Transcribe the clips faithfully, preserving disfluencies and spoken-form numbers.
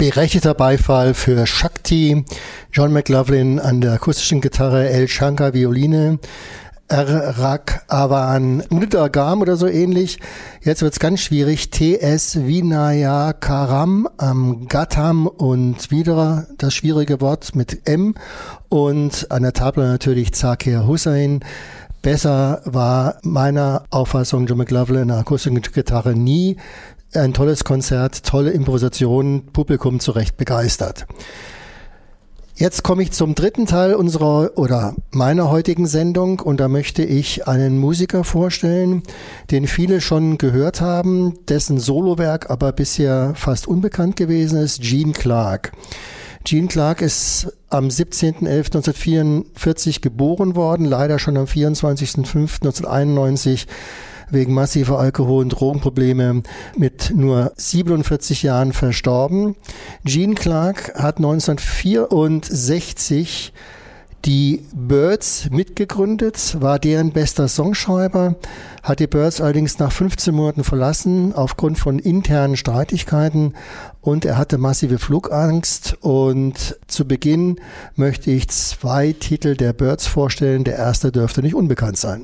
Berechtigter Beifall für Shakti, John McLaughlin an der akustischen Gitarre, L. Shankar Violine, R. Raghavan Mridangam oder so ähnlich. Jetzt wird's ganz schwierig. T S. Vinayakaram am Gatam und wieder das schwierige Wort mit M. Und an der Tabla natürlich Zakir Hussain. Besser war meiner Auffassung John McLaughlin an der akustischen Gitarre nie. Ein tolles Konzert, tolle Improvisation, Publikum zu Recht begeistert. Jetzt komme ich zum dritten Teil unserer oder meiner heutigen Sendung und da möchte ich einen Musiker vorstellen, den viele schon gehört haben, dessen Solowerk aber bisher fast unbekannt gewesen ist, Gene Clark. Gene Clark ist am siebzehnten elften neunzehnhundertvierundvierzig geboren worden, leider schon am vierundzwanzigsten fünften neunzehnhunderteinundneunzig wegen massiver Alkohol- und Drogenprobleme mit nur siebenundvierzig Jahren verstorben. Gene Clark hat neunzehnhundertvierundsechzig die Byrds mitgegründet, war deren bester Songschreiber, hat die Byrds allerdings nach fünfzehn Monaten verlassen aufgrund von internen Streitigkeiten und er hatte massive Flugangst. Und zu Beginn möchte ich zwei Titel der Byrds vorstellen. Der erste dürfte nicht unbekannt sein.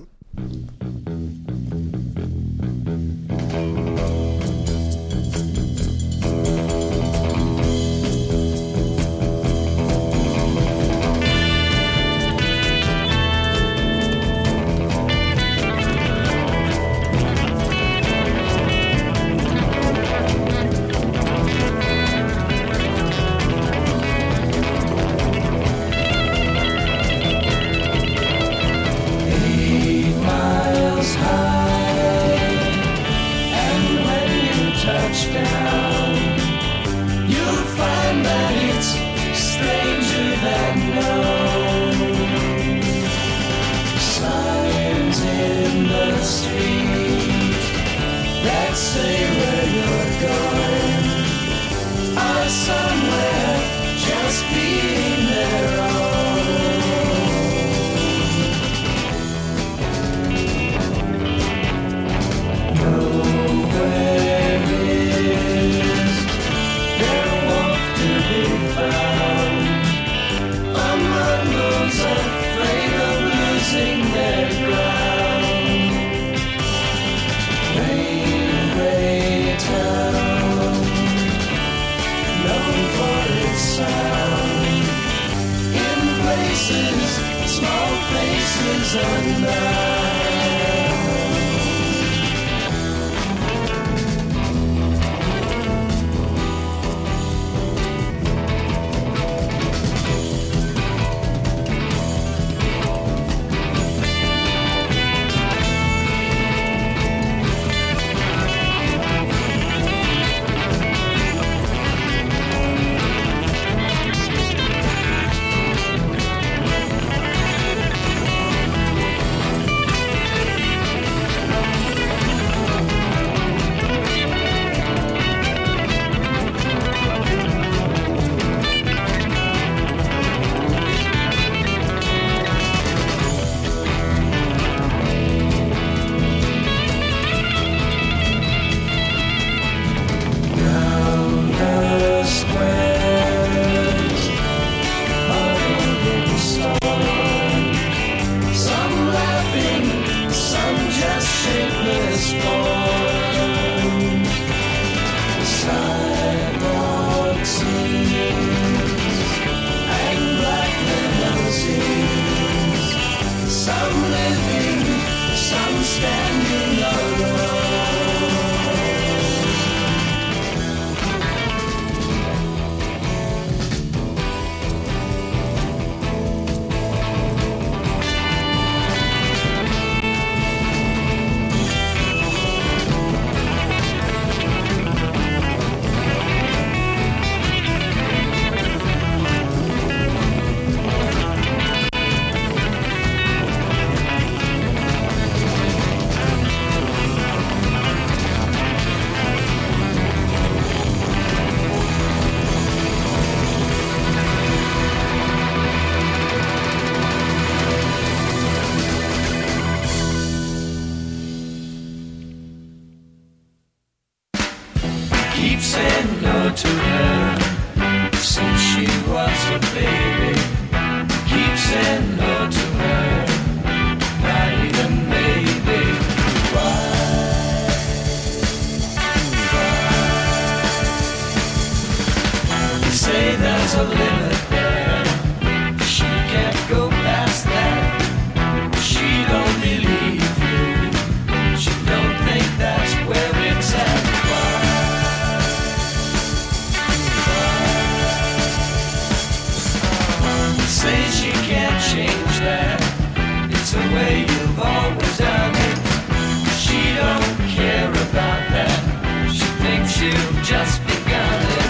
the way you've always done it. She don't care about that. She thinks you've just begun it.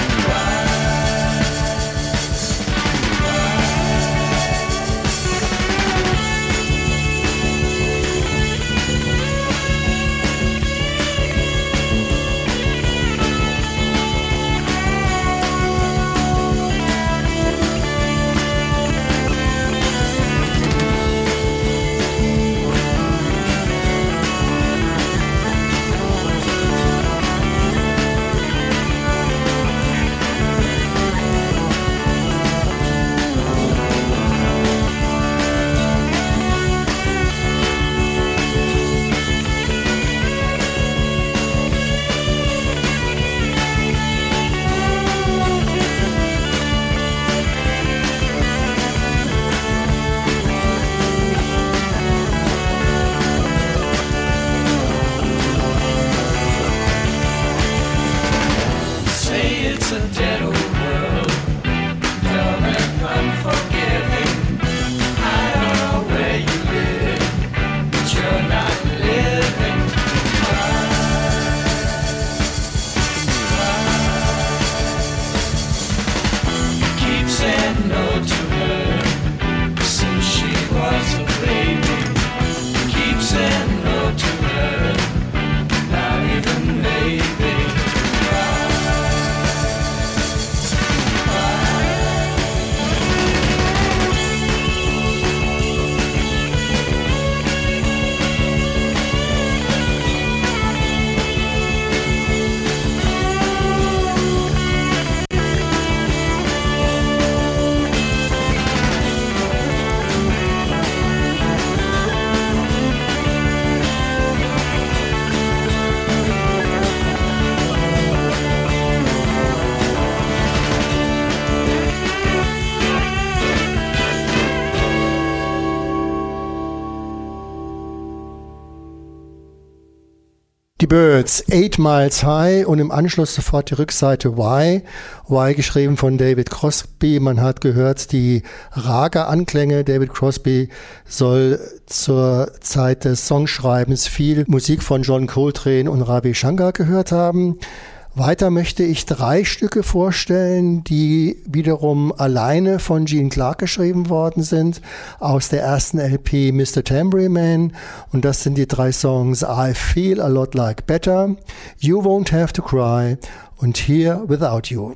Die Byrds, Eight Miles High und im Anschluss sofort die Rückseite Why. Why geschrieben von David Crosby. Man hat gehört die Raga-Anklänge. David Crosby soll zur Zeit des Songschreibens viel Musik von John Coltrane und Ravi Shankar gehört haben. Weiter möchte ich drei Stücke vorstellen, die wiederum alleine von Gene Clark geschrieben worden sind, aus der ersten L P Mister Tambourine Man. Und das sind die drei Songs I Feel a Lot Like Better, You Won't Have to Cry und Here Without You.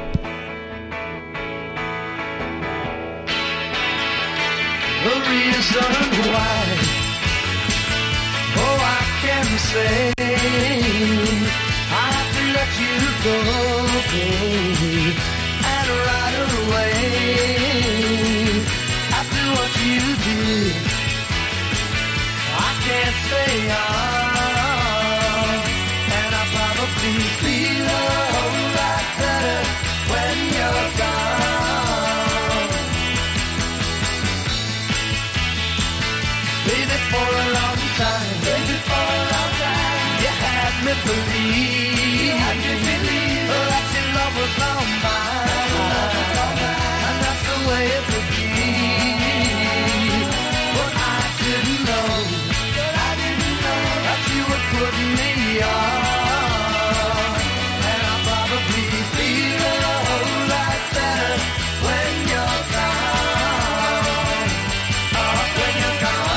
The reason why, oh, I can say I have to let you go, and right away, after what you did, I can't stay on, and I probably feel a whole lot better when you're gone. Baby, for a long time, baby, for a long time, you had me believe. I can believe that your love was all mine, and that's the way it would be. But I didn't know, I didn't know that you would put me on, and I probably feel a whole lot better when you're gone. Oh, when you're gone.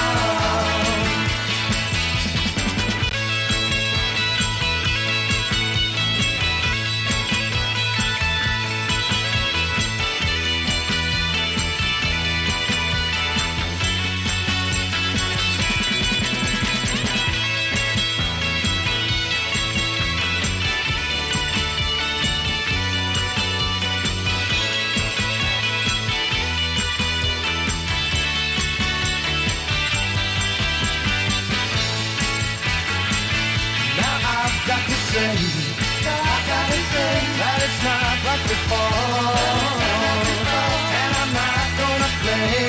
Got to say, I gotta say that it's not like before, and I'm not gonna play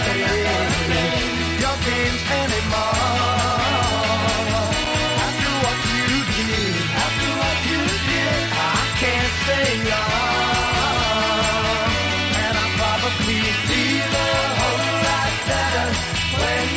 your games anymore. After what you did, after what you did, I can't stay on, and I probably feel a whole lot better when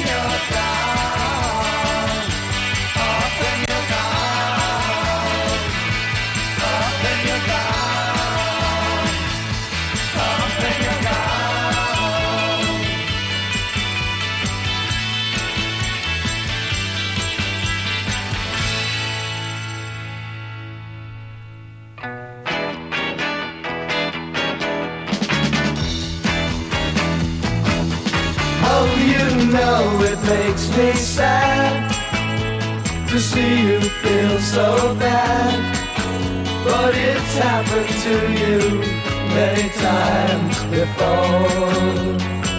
know it makes me sad to see you feel so bad, but it's happened to you many times before.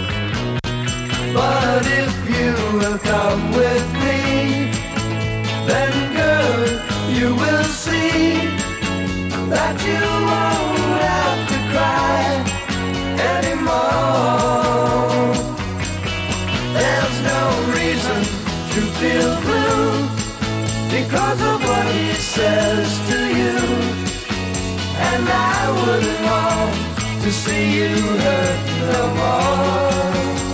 But if you will come with me, then girl, you will see that you won't have to cry anymore. There's no reason to feel blue because of what he says to you, and I wouldn't want to see you hurt no more.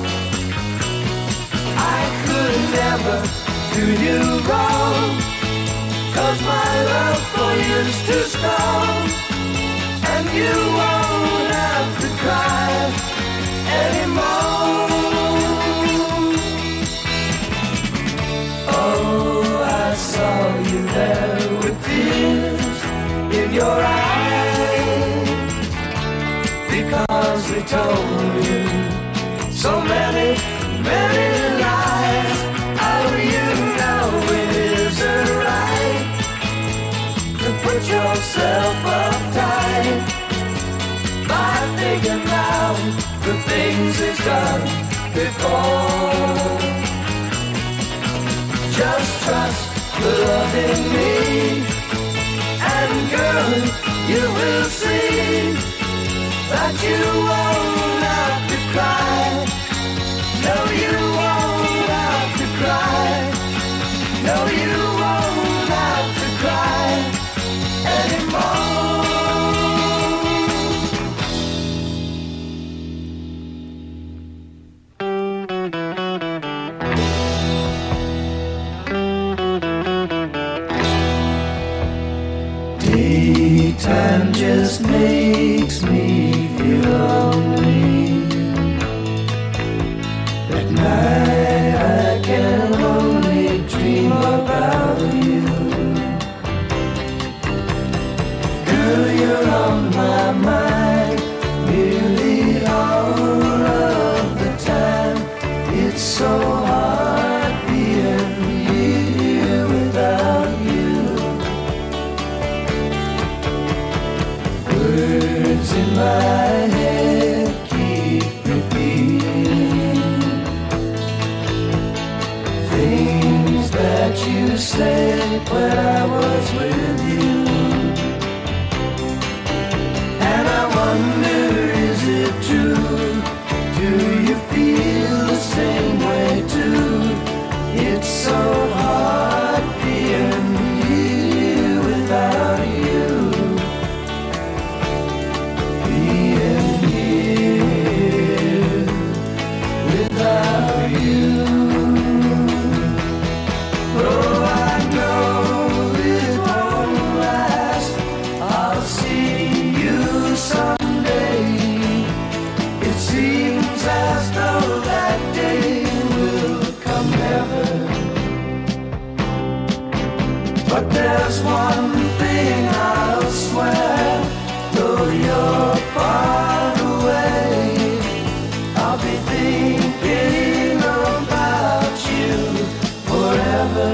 I could never do you wrong, 'cause my love for you's too strong, and you won't have to cry anymore. Oh, I saw you there with tears in your eyes, because we told you so many, many lies. Oh, you know it isn't right to put yourself uptight by thinking about the things he's done before. Just trust the love in me, and girl, you will see that you won't have to cry. No, you won't have to cry. No, you won't have to cry anymore. Daytime just makes me feel lonely. At night I can only dream about you. Girl, you're on my mind nearly all of the time. It's so hard being here without you. Words in my head keep repeating things that you said when I was with you, and I wonder, is it true? Do you feel the same way too? It's so hard being here without you. Being here without you. Oh, I know it won't last. I'll see you someday. It seems as though that day will come never. But there's one thing I'll swear, though you're far away, I'll be thinking about you forever.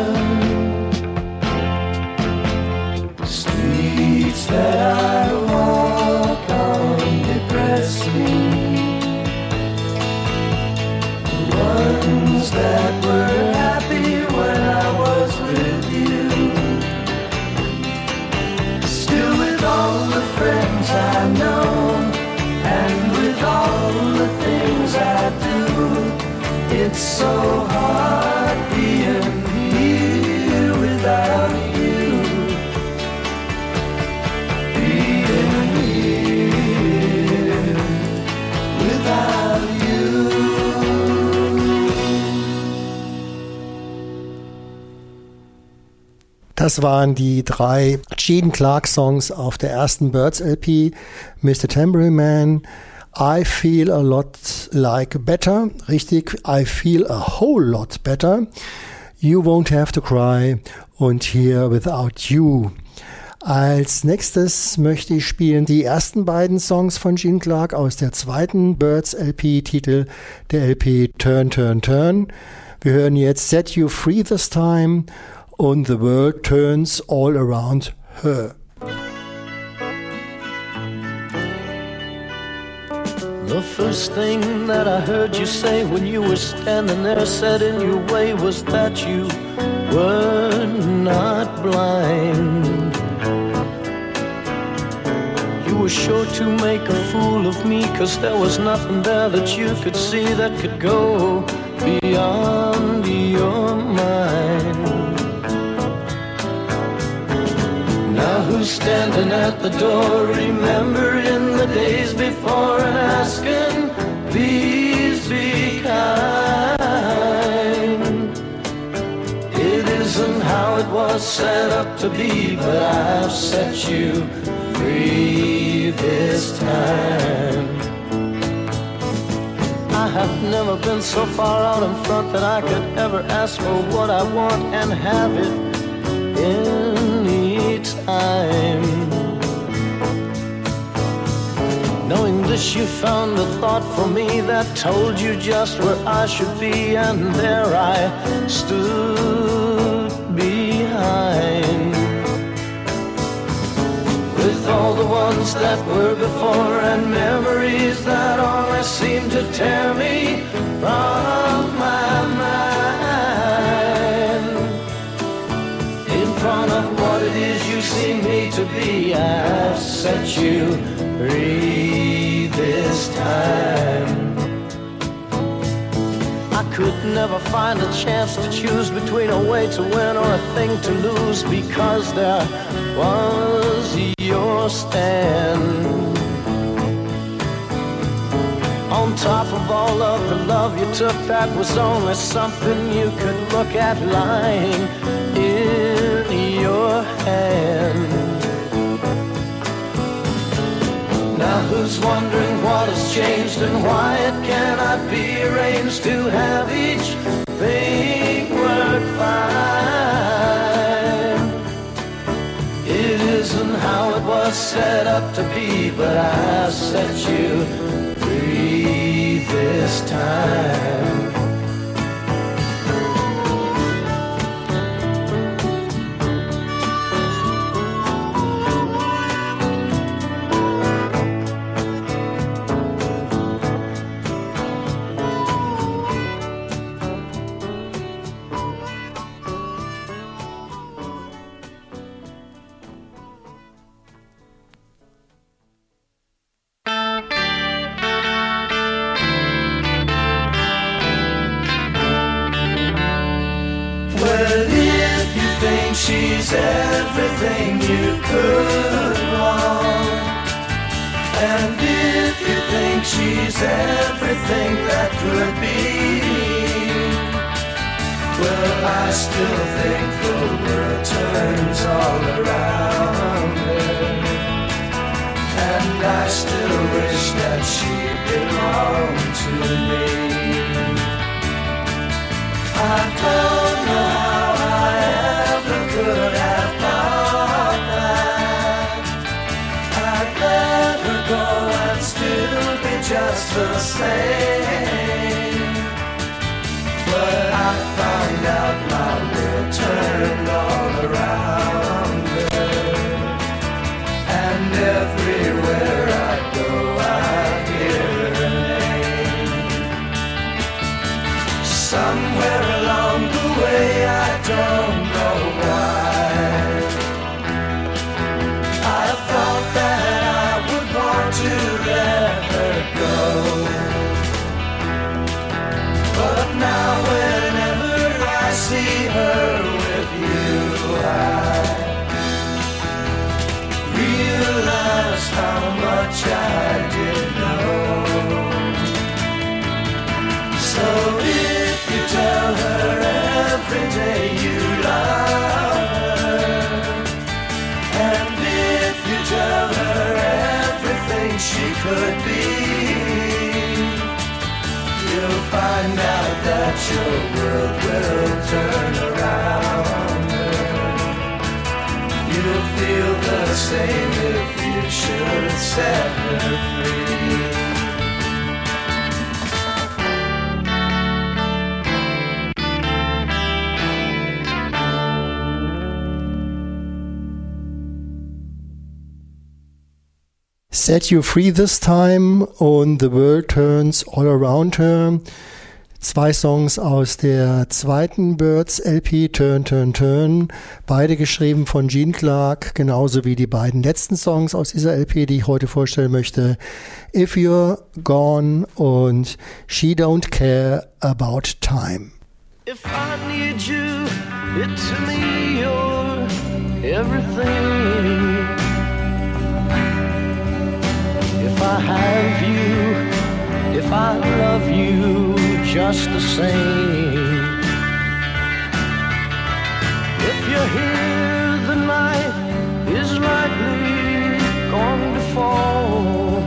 Streets that I walk on depress me, the ones that were happy when I was with you. Still with all the friends I know, and with all the things I do, it's so hard being here without you. Being here without you. Das waren die drei Gene Clark Songs auf der ersten Birds L P. Mister Tambourine Man, I Feel a Lot Like Better, richtig, I Feel a Whole Lot Better, You Won't Have to Cry und Here Without You. Als nächstes möchte ich spielen die ersten beiden Songs von Gene Clark aus der zweiten Birds L P-Titel der L P Turn, Turn, Turn. Wir hören jetzt Set You Free This Time und The World Turns All Around Her. The first thing that I heard you say when you were standing there set in your way was that you were not blind. You were sure to make a fool of me, 'cause there was nothing there that you could see that could go beyond your mind. Now who's standing at the door, remembering the days before and asking, please be kind. It isn't how it was set up to be, but I've set you free this time. I have never been so far out in front that I could ever ask for what I want and have it any time. Knowing this, you found a thought for me that told you just where I should be, and there I stood behind. With all the ones that were before and memories that always seem to tear me from my mind. In front of what it is you see me to be, I've set you free this time. I could never find a chance to choose between a way to win or a thing to lose, because there was your stand. On top of all of the love you took, that was only something you could look at lying in your hand. Now who's wondering what has changed and why it cannot be arranged to have each thing work fine? It isn't how it was set up to be, but I set you free this time. She's everything you could want, and if you think she's everything that could be, well, I still think the world turns all around her, and I still wish that she belonged to me. I don't know how I could have thought that I'd let her go and still be just the same. But I found out my world turned all around her, and everywhere I go I hear her name. Somewhere along the way, I don't know why, I thought that I would want to let her go. But now whenever I see her with you, I realize how much I didn't know. So if you tell her every day you love her, and if you tell her everything she could be, you'll find out that your world will turn around her. You'll feel the the same if you should set her free. Set You Free This Time und The World Turns All Around Her. Zwei Songs aus der zweiten Byrds L P, Turn, Turn, Turn. Beide geschrieben von Gene Clark, genauso wie die beiden letzten Songs aus dieser L P, die ich heute vorstellen möchte. If You're Gone und She Don't Care About Time. If I need you, it's me, you're everything. If I have you, if I love you just the same. If you're here, the night is likely going to fall.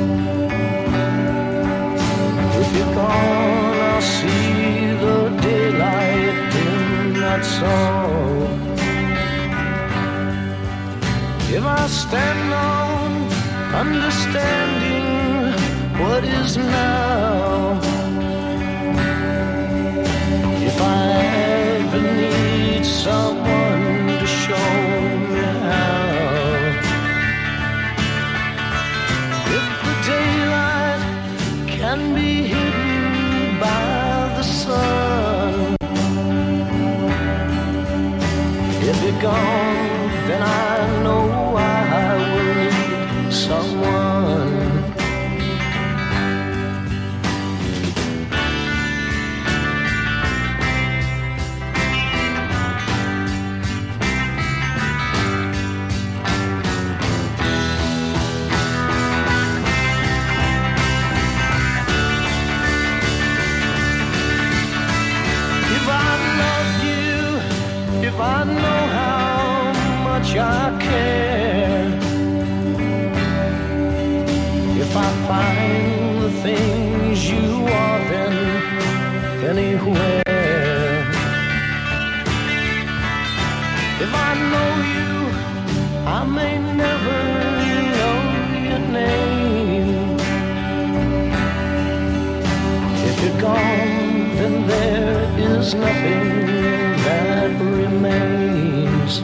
If you're gone, I'll see the daylight in that soul. If I stand on understanding what is now, if I ever need someone to show me how, if the daylight can be hidden by the sun, if you're gone, then I know I will need someone. If I know how much I care, if I find the things you are, then anywhere. If I know you, I may never know your name. If you're gone, then there is nothing that remains.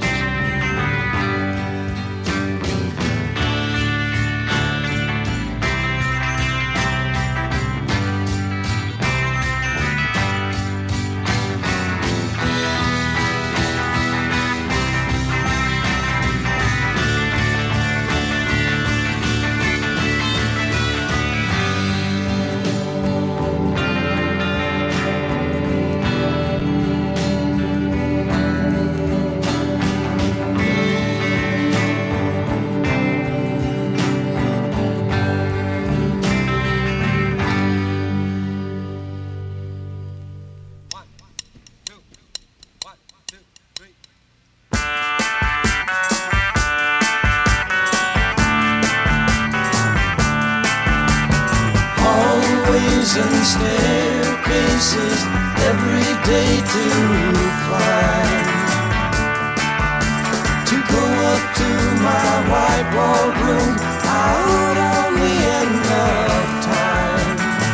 And staircases every day to climb, to go up to my white-walled room out on the end of time,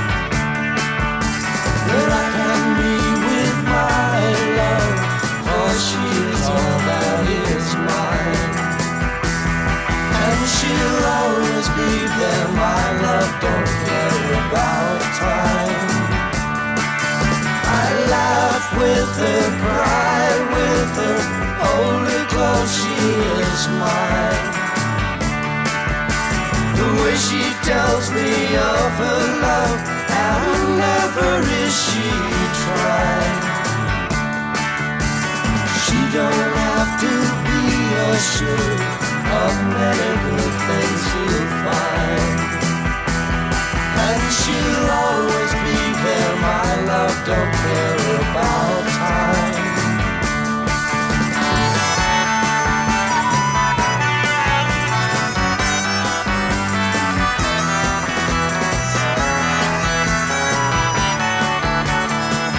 where I can be with my love, for she is all that is mine, and she'll always be there. My love don't care about time. I laugh with her, cry with her, hold her close, she is mine. The way she tells me of her love, and never is she tried. She don't have to be assured of many good things you'll find, and she'll always be there. My love don't care about time.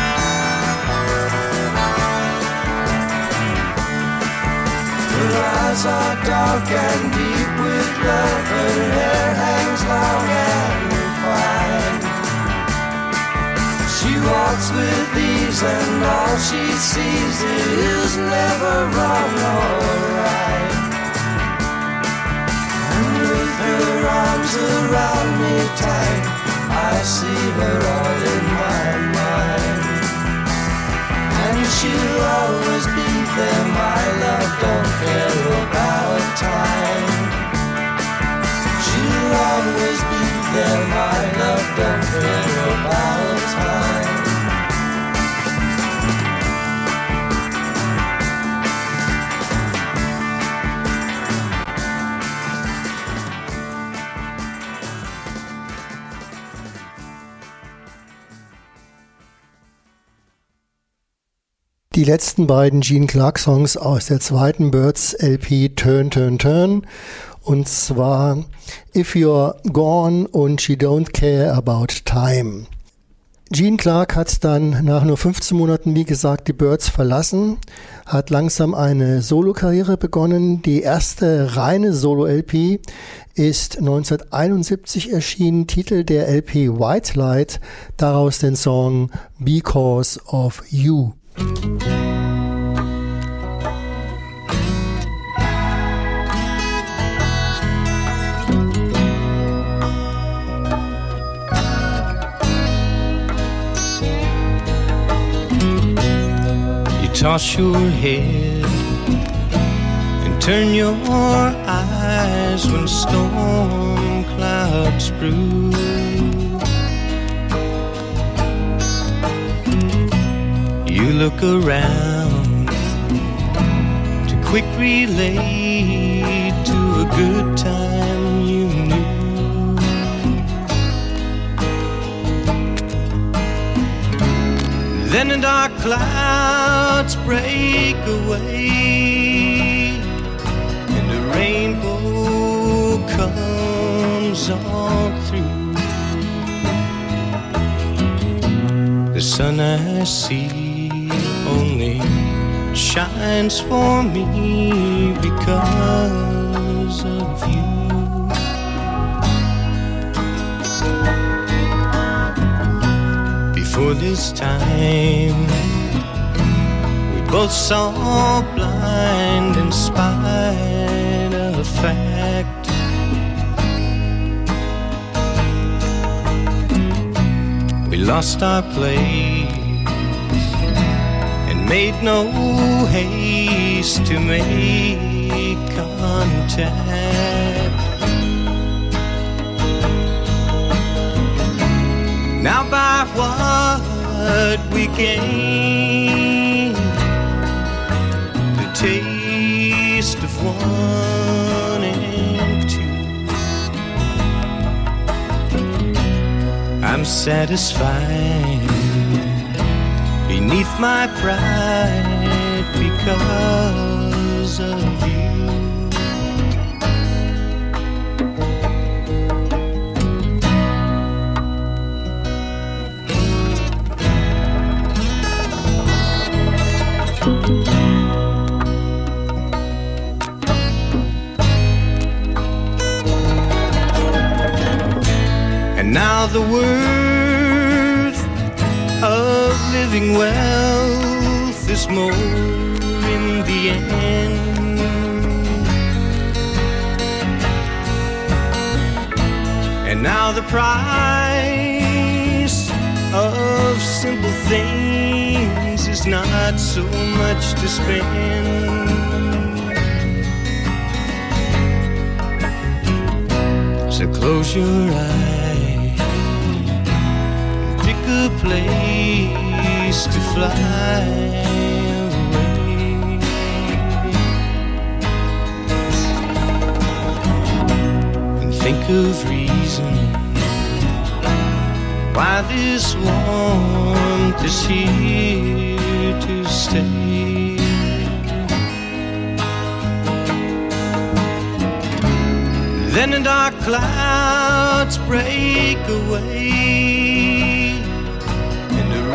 Her eyes eyes are dark and deep with love. Her hair hangs long and fine. She walks with ease and all she sees is never wrong or right. And with her arms around me tight, I see her all in my mind. And she'll always be there, my love, don't care about time. She'll always be there, my love, don't care about time. Die letzten beiden Gene Clark Songs aus der zweiten Byrds L P Turn, Turn, Turn. Und zwar If You're Gone und She Don't Care About Time. Gene Clark hat dann nach nur fünfzehn Monaten, wie gesagt, die Byrds verlassen, hat langsam eine Solokarriere begonnen. Die erste reine Solo-L P ist neunzehnhunderteinundsiebzig erschienen, Titel der L P White Light, daraus den Song Because of You. You toss your head and turn your eyes when storm clouds brew. You look around to quick relate to a good time you knew. Then the dark clouds break away and the rainbow comes all through. The sun I see only shines for me because of you. Before this time, we both saw blind in spite of fact. We lost our place, made no haste to make contact. Now by what we gain, the taste of one and two, I'm satisfied beneath my pride because of you. And now the worth of living wealth is more in the end. And now the price of simple things is not so much to spend. So close your eyes, pick a place to fly away. And think of reason why this warmth is here to stay. Then the dark clouds break away and the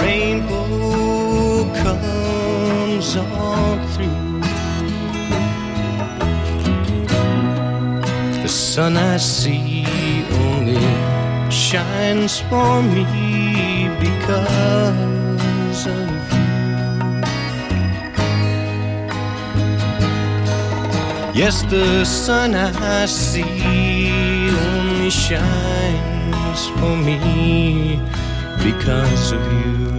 rainbow comes all through. sun I see only shines for me because of you. Yes, the sun I see only shines for me because of you.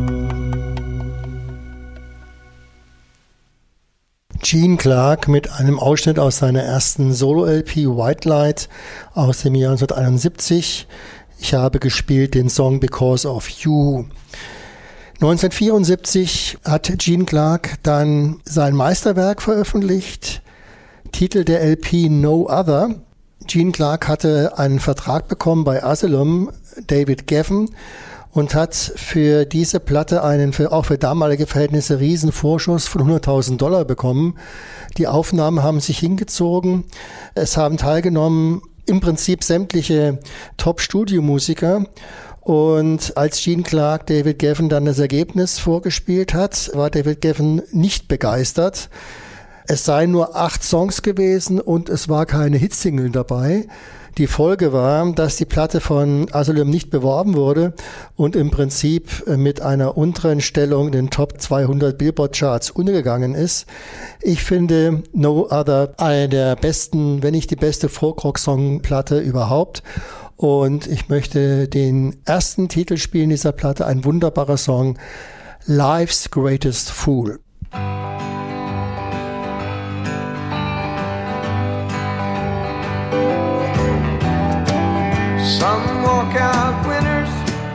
Gene Clark mit einem Ausschnitt aus seiner ersten Solo-L P White Light aus dem Jahr neunzehnhunderteinundsiebzig. Ich habe gespielt den Song Because of You. neunzehnhundertvierundsiebzig hat Gene Clark dann sein Meisterwerk veröffentlicht, Titel der L P No Other. Gene Clark hatte einen Vertrag bekommen bei Asylum, David Geffen, und hat für diese Platte einen, für, auch für damalige Verhältnisse, riesen Vorschuss von hunderttausend Dollar bekommen. Die Aufnahmen haben sich hingezogen. Es haben teilgenommen im Prinzip sämtliche Top-Studio-Musiker. Und als Gene Clark David Geffen dann das Ergebnis vorgespielt hat, war David Geffen nicht begeistert. Es seien nur acht Songs gewesen und es war keine Hitsingle dabei. Die Folge war, dass die Platte von Asylum nicht beworben wurde und im Prinzip mit einer unteren Stellung in den Top zweihundert Billboard-Charts untergegangen ist. Ich finde No Other eine der besten, wenn nicht die beste Folk-Rock-Song-Platte überhaupt. Und ich möchte den ersten Titel spielen dieser Platte, ein wunderbarer Song, Life's Greatest Fool. Some walk out winners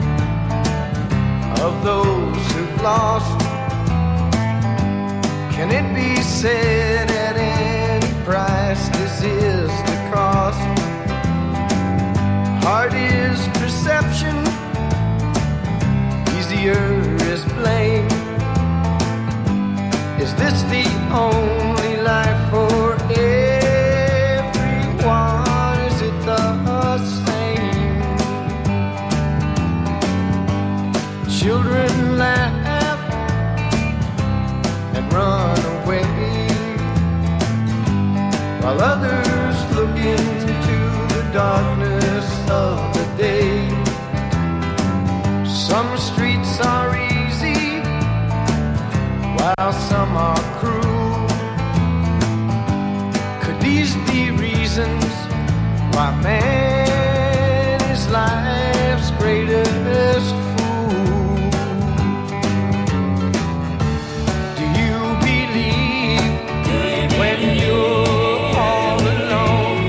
of those who've lost. Can it be said at any price this is the cost? Hard is perception, easier is blame. Is this the only life for everyone? Is it the same? Children laugh and run away, while others look into the darkness of the day. Some streets are easy, while some are cruel. Could these be reasons why man is life's greatest fool? Do you believe when you're all alone?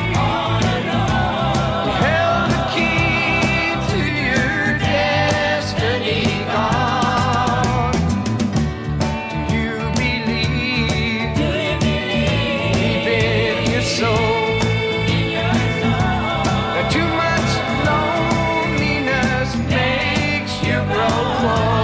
You held the key to your destiny gone. Do you believe deep in your soul that too much loneliness makes you grow old?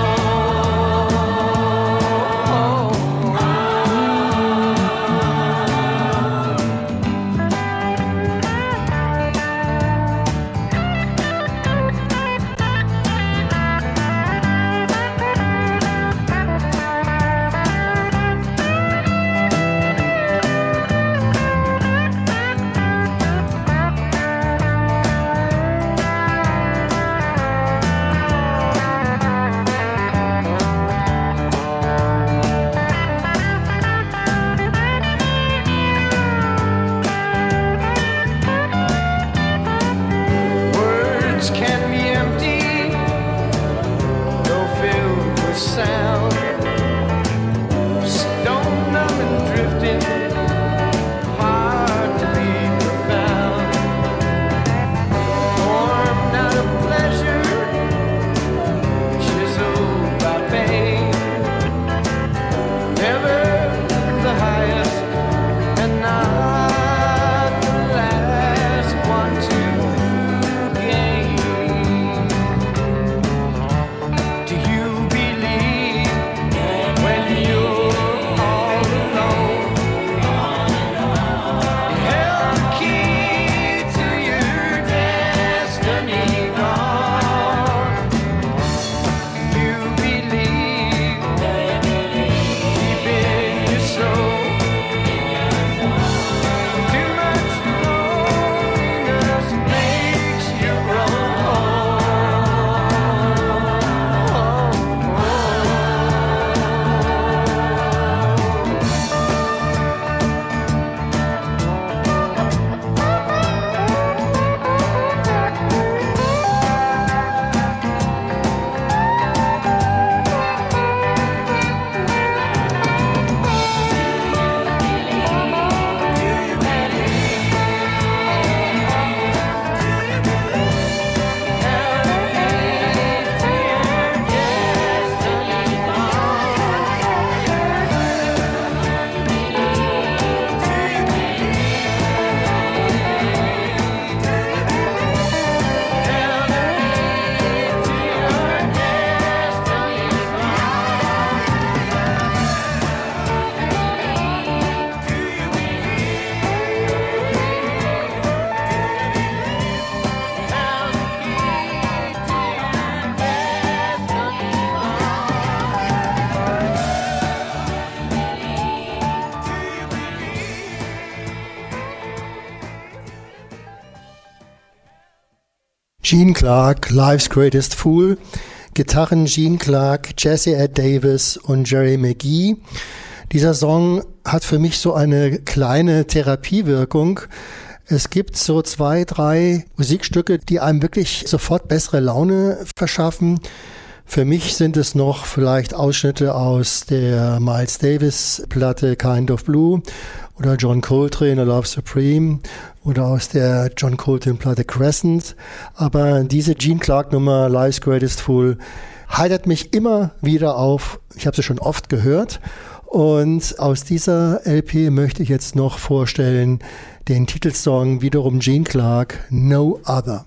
Gene Clark, Life's Greatest Fool. Gitarren Gene Clark, Jesse Ed Davis und Jerry McGee. Dieser Song hat für mich so eine kleine Therapiewirkung. Es gibt so zwei, drei Musikstücke, die einem wirklich sofort bessere Laune verschaffen. Für mich sind es noch vielleicht Ausschnitte aus der Miles Davis Platte Kind of Blue oder John Coltrane, A Love Supreme oder aus der John Coltrane Platte Crescent. Aber diese Gene Clark Nummer Life's Greatest Fool heitert mich immer wieder auf. Ich habe sie schon oft gehört. Und aus dieser L P möchte ich jetzt noch vorstellen den Titelsong wiederum Gene Clark, No Other.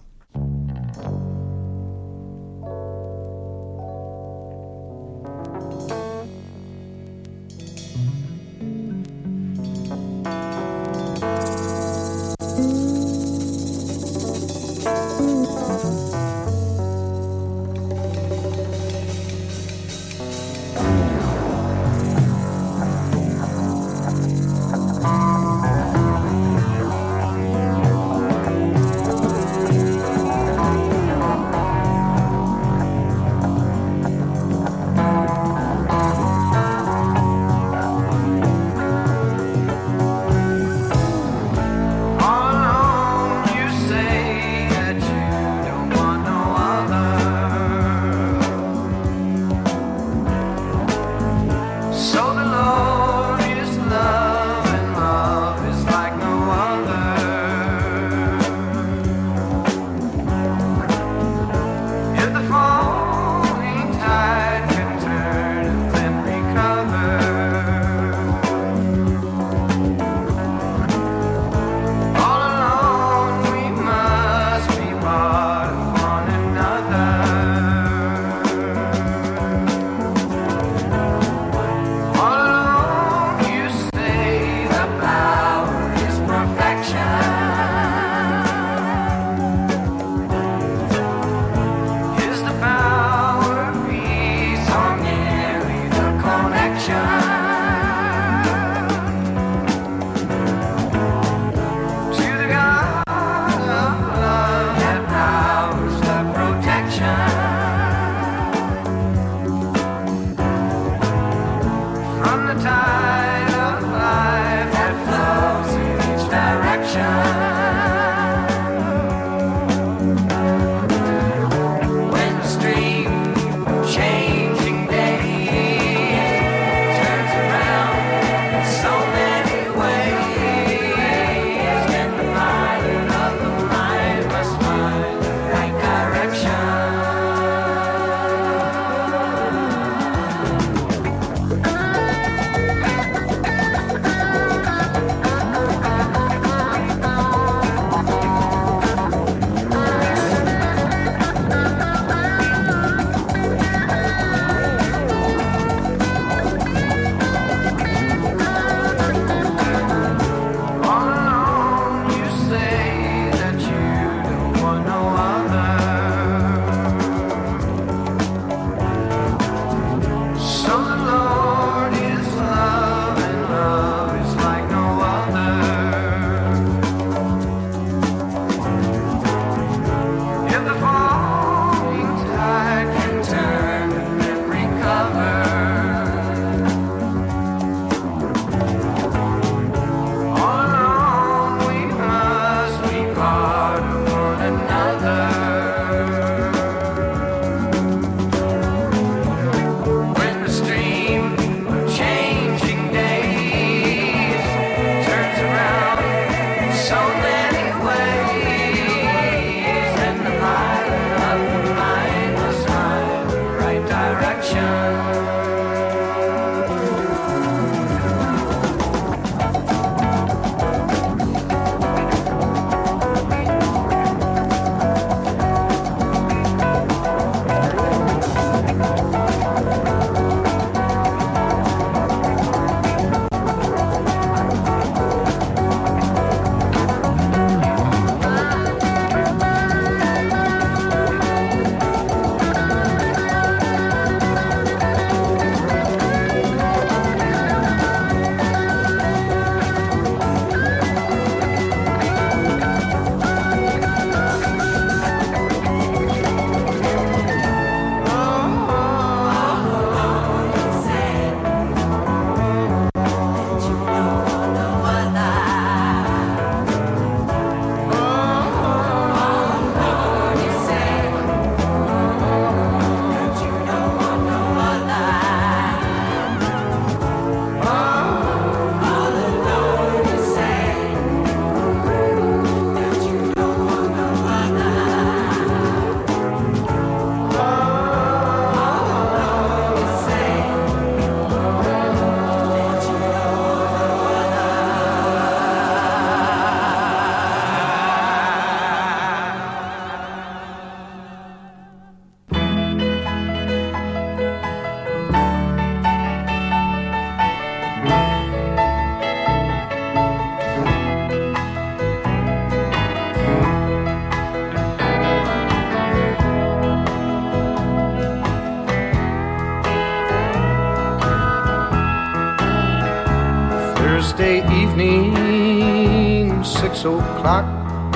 Thursday evening, six o'clock,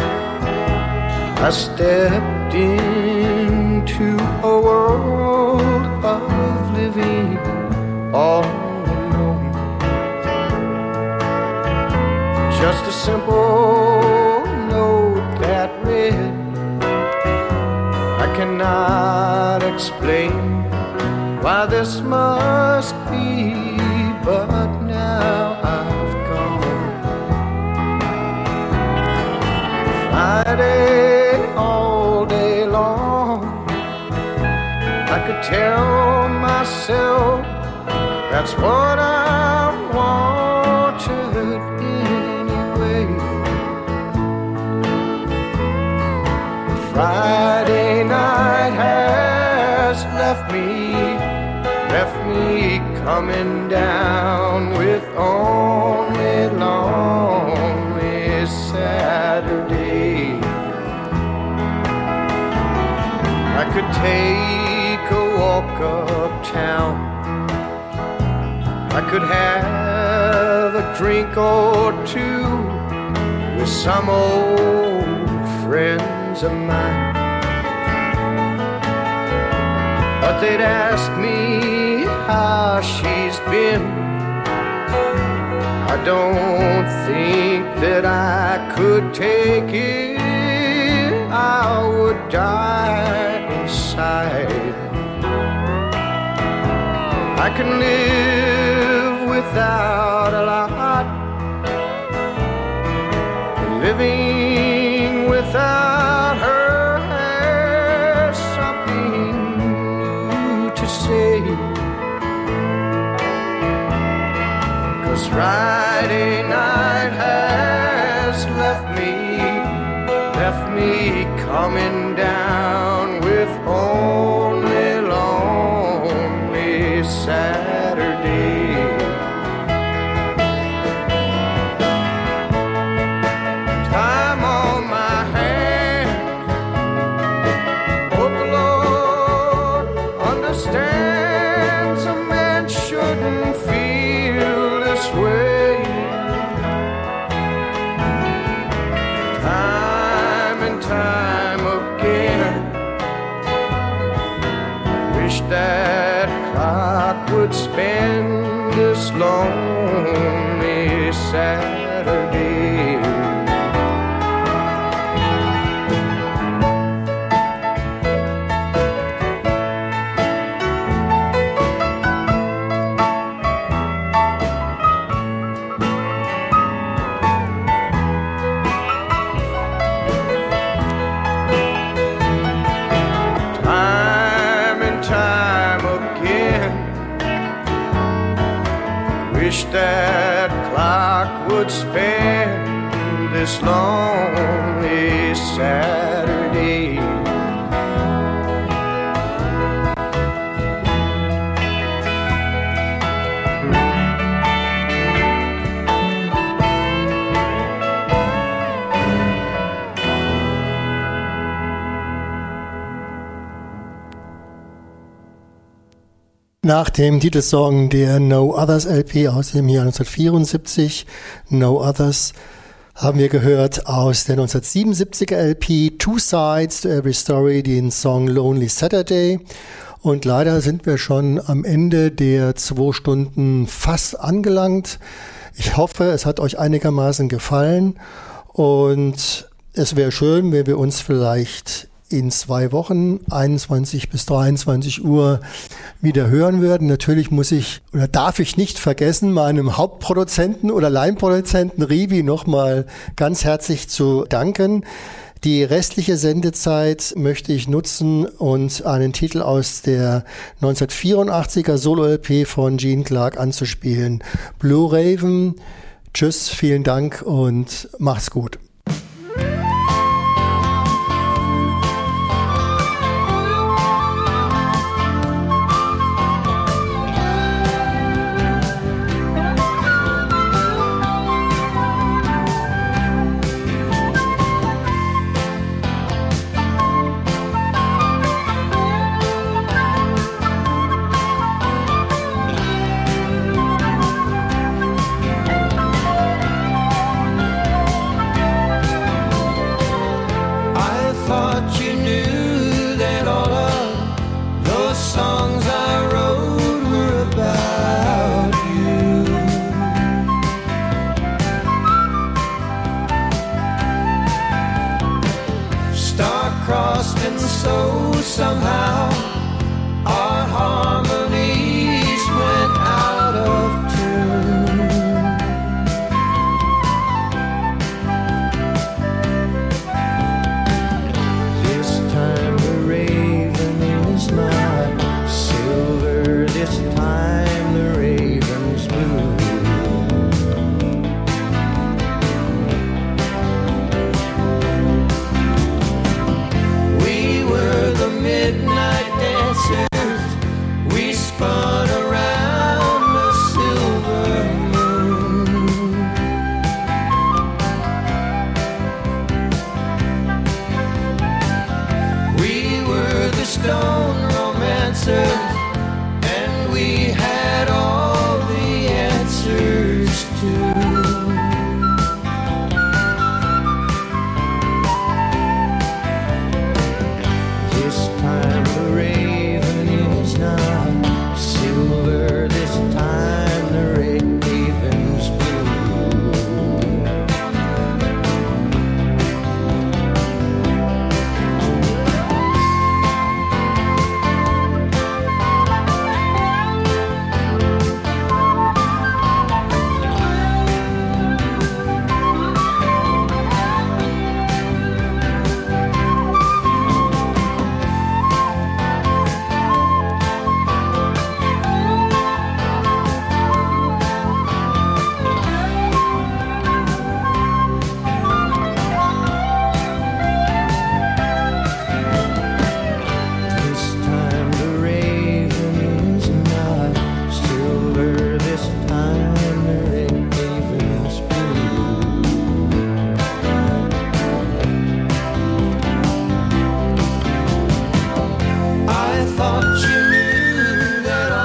I stepped into a world of living all alone. Just a simple note that read, I cannot explain why this must be, but now I've gone. Friday all day long, I could tell myself that's what I wanted anyway. Friday night has left me, left me coming down with only lonely Saturday. I could take a walk uptown, I could have a drink or two with some old friends of mine, but they'd ask me how she's been. I don't think that I could take it, I would die inside. I can live without a lot, living without her has something new to say. 'Cause Friday night has left me, left me coming down with only lonely Saturday. Time on my hands, hope the Lord understands a man shouldn't feel this way. Time and time again, wish that clock would spend this lonely Saturday. Wish that clock would spend this lonely Saturday. Nach dem Titelsong der No Others L P aus dem Jahr neunzehnhundertvierundsiebzig, No Others, haben wir gehört aus der neunzehnhundertsiebenundsiebziger L P Two Sides to Every Story den Song Lonely Saturday. Und leider sind wir schon am Ende der zwei Stunden fast angelangt. Ich hoffe, es hat euch einigermaßen gefallen und es wäre schön, wenn wir uns vielleicht in zwei Wochen, einundzwanzig bis dreiundzwanzig Uhr, wieder hören würden. Natürlich muss ich oder darf ich nicht vergessen, meinem Hauptproduzenten oder Laienproduzenten Rivi nochmal ganz herzlich zu danken. Die restliche Sendezeit möchte ich nutzen und einen Titel aus der neunzehnhundertvierundachtziger Solo-L P von Gene Clark anzuspielen. Blue Raven. Tschüss, vielen Dank und macht's gut.